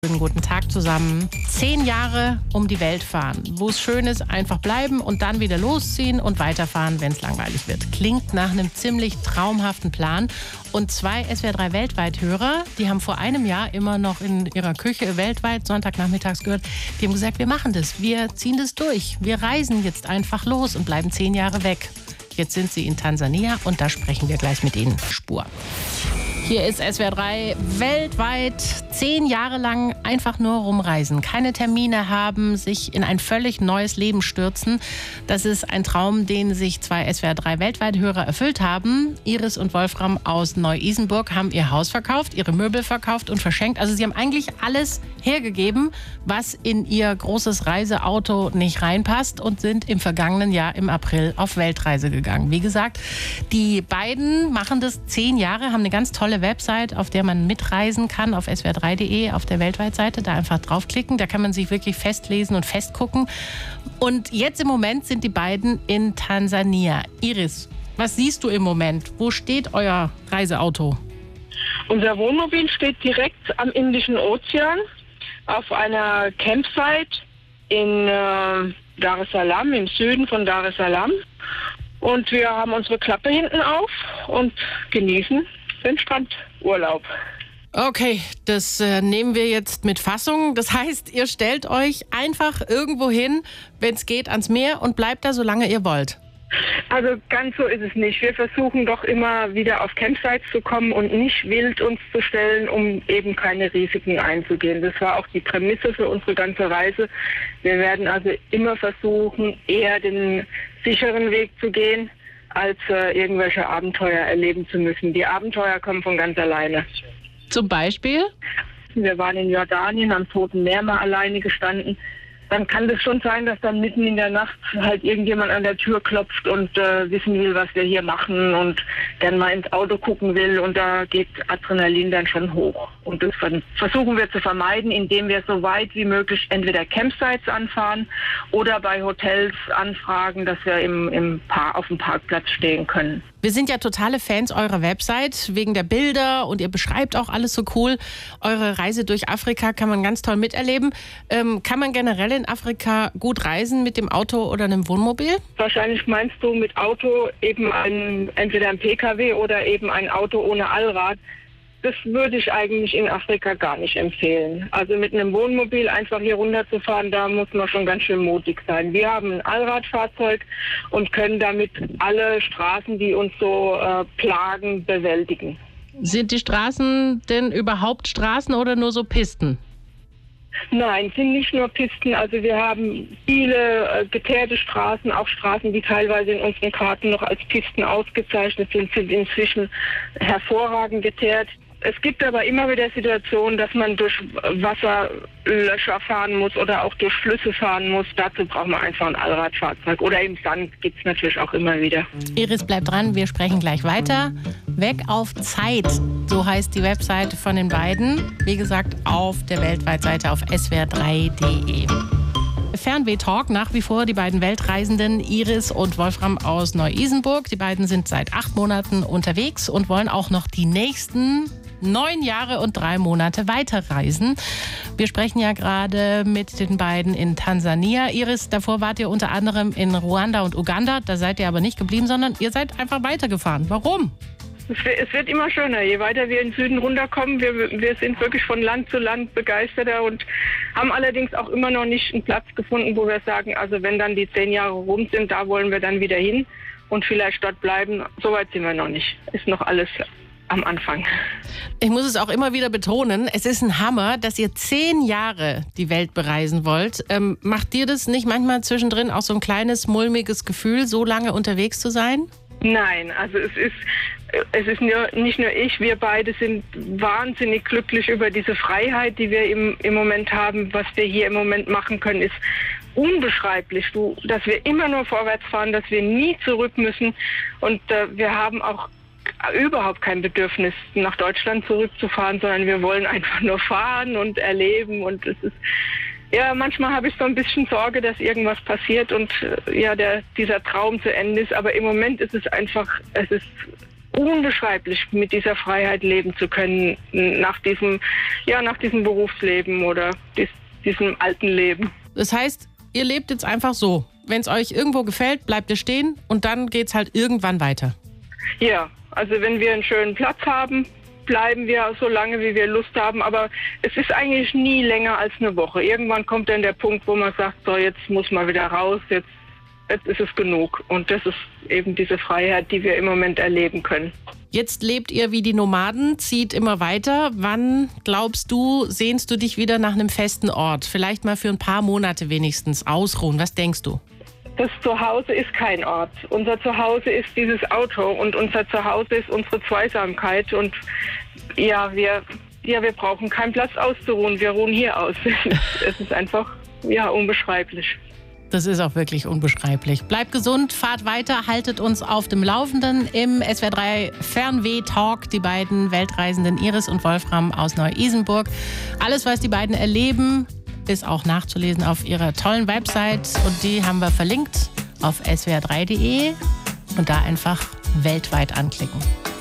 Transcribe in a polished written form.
Schönen guten Tag zusammen. 10 Jahre um die Welt fahren. Wo es schön ist, einfach bleiben und dann wieder losziehen und weiterfahren, wenn es langweilig wird. Klingt nach einem ziemlich traumhaften Plan. Und 2 SWR3 Weltweit-Hörer, die haben vor einem Jahr immer noch in ihrer Küche weltweit Sonntagnachmittags gehört, die haben gesagt, wir machen das, wir ziehen das durch. Wir reisen jetzt einfach los und bleiben 10 Jahre weg. Jetzt sind sie in Tansania und da sprechen wir gleich mit ihnen. Spur. Hier ist SWR3 weltweit 10 Jahre lang einfach nur rumreisen. Keine Termine haben, sich in ein völlig neues Leben stürzen. Das ist ein Traum, den sich 2 SWR3 Weltweit-Hörer erfüllt haben. Iris und Wolfram aus Neu-Isenburg haben ihr Haus verkauft, ihre Möbel verkauft und verschenkt. Also sie haben eigentlich alles hergegeben, was in ihr großes Reiseauto nicht reinpasst und sind im vergangenen Jahr im April auf Weltreise gegangen. Wie gesagt, die beiden machen das 10 Jahre, haben eine ganz tolle Website, auf der man mitreisen kann, auf swr3.de, auf der Weltweit-Seite. Da einfach draufklicken, da kann man sich wirklich festlesen und festgucken. Und jetzt im Moment sind die beiden in Tansania. Iris, was siehst du im Moment? Wo steht euer Reiseauto? Unser Wohnmobil steht direkt am Indischen Ozean auf einer Campsite in Dar es Salaam, im Süden von Dar es Salaam. Und wir haben unsere Klappe hinten auf und genießen den Strandurlaub. Okay, das nehmen wir jetzt mit Fassung. Das heißt, ihr stellt euch einfach irgendwo hin, wenn es geht, ans Meer und bleibt da, solange ihr wollt. Also ganz so ist es nicht. Wir versuchen doch immer wieder auf Campsites zu kommen und nicht wild uns zu stellen, um eben keine Risiken einzugehen. Das war auch die Prämisse für unsere ganze Reise. Wir werden also immer versuchen, eher den sicheren Weg zu gehen, als irgendwelche Abenteuer erleben zu müssen. Die Abenteuer kommen von ganz alleine. Zum Beispiel? Wir waren in Jordanien am Toten Meer mal alleine gestanden. Dann kann es schon sein, dass dann mitten in der Nacht halt irgendjemand an der Tür klopft und wissen will, was wir hier machen und dann mal ins Auto gucken will und da geht Adrenalin dann schon hoch. Und das versuchen wir zu vermeiden, indem wir so weit wie möglich entweder Campsites anfahren oder bei Hotels anfragen, dass wir auf dem Parkplatz stehen können. Wir sind ja totale Fans eurer Website, wegen der Bilder und ihr beschreibt auch alles so cool. Eure Reise durch Afrika kann man ganz toll miterleben. Kann man generell in Afrika gut reisen mit dem Auto oder einem Wohnmobil? Wahrscheinlich meinst du mit Auto eben entweder ein PKW oder eben ein Auto ohne Allrad. Das würde ich eigentlich in Afrika gar nicht empfehlen. Also mit einem Wohnmobil einfach hier runterzufahren, da muss man schon ganz schön mutig sein. Wir haben ein Allradfahrzeug und können damit alle Straßen, die uns so plagen, bewältigen. Sind die Straßen denn überhaupt Straßen oder nur so Pisten? Nein, sind nicht nur Pisten. Also wir haben viele geteerte Straßen, auch Straßen, die teilweise in unseren Karten noch als Pisten ausgezeichnet sind inzwischen hervorragend geteert. Es gibt aber immer wieder Situationen, dass man durch Wasserlöcher fahren muss oder auch durch Flüsse fahren muss. Dazu braucht man einfach ein Allradfahrzeug. Oder im Sand gibt es natürlich auch immer wieder. Iris, bleib dran, wir sprechen gleich weiter. Weg auf Zeit, so heißt die Webseite von den beiden. Wie gesagt, auf der Weltweit-Seite auf swr3.de. Fernweh-Talk, nach wie vor die beiden Weltreisenden Iris und Wolfram aus Neu-Isenburg. Die beiden sind seit 8 Monaten unterwegs und wollen auch noch die nächsten 9 Jahre und 3 Monate weiterreisen. Wir sprechen ja gerade mit den beiden in Tansania. Iris, davor wart ihr unter anderem in Ruanda und Uganda. Da seid ihr aber nicht geblieben, sondern ihr seid einfach weitergefahren. Warum? Es wird immer schöner, je weiter wir in den Süden runterkommen. Wir sind wirklich von Land zu Land begeisterter und haben allerdings auch immer noch nicht einen Platz gefunden, wo wir sagen, also wenn dann die 10 Jahre rum sind, da wollen wir dann wieder hin und vielleicht dort bleiben. Soweit sind wir noch nicht. Ist noch alles am Anfang. Ich muss es auch immer wieder betonen, es ist ein Hammer, dass ihr 10 Jahre die Welt bereisen wollt. Macht dir das nicht manchmal zwischendrin auch so ein kleines mulmiges Gefühl, so lange unterwegs zu sein? Nein, also es ist nicht nur ich, wir beide sind wahnsinnig glücklich über diese Freiheit, die wir im Moment haben. Was wir hier im Moment machen können, ist unbeschreiblich, dass wir immer nur vorwärts fahren, dass wir nie zurück müssen und wir haben auch überhaupt kein Bedürfnis, nach Deutschland zurückzufahren, sondern wir wollen einfach nur fahren und erleben und es ist ja, manchmal habe ich so ein bisschen Sorge, dass irgendwas passiert und dieser Traum zu Ende ist. Aber im Moment ist es einfach, es ist unbeschreiblich, mit dieser Freiheit leben zu können, nach diesem Berufsleben oder diesem alten Leben. Das heißt, ihr lebt jetzt einfach so. Wenn es euch irgendwo gefällt, bleibt ihr stehen und dann geht's halt irgendwann weiter. Ja, also wenn wir einen schönen Platz haben, bleiben wir so lange, wie wir Lust haben. Aber es ist eigentlich nie länger als eine Woche. Irgendwann kommt dann der Punkt, wo man sagt, so jetzt muss man wieder raus, jetzt ist es genug. Und das ist eben diese Freiheit, die wir im Moment erleben können. Jetzt lebt ihr wie die Nomaden, zieht immer weiter. Wann, glaubst du, sehnst du dich wieder nach einem festen Ort? Vielleicht mal für ein paar Monate wenigstens ausruhen. Was denkst du? Das Zuhause ist kein Ort. Unser Zuhause ist dieses Auto und unser Zuhause ist unsere Zweisamkeit. Und ja, wir brauchen keinen Platz auszuruhen. Wir ruhen hier aus. Es ist einfach, unbeschreiblich. Das ist auch wirklich unbeschreiblich. Bleibt gesund, fahrt weiter, haltet uns auf dem Laufenden im SWR3 Fernweh-Talk. Die beiden Weltreisenden Iris und Wolfram aus Neu-Isenburg. Alles, was die beiden erleben, ist auch nachzulesen auf ihrer tollen Website. Und die haben wir verlinkt auf swr3.de und da einfach weltweit anklicken.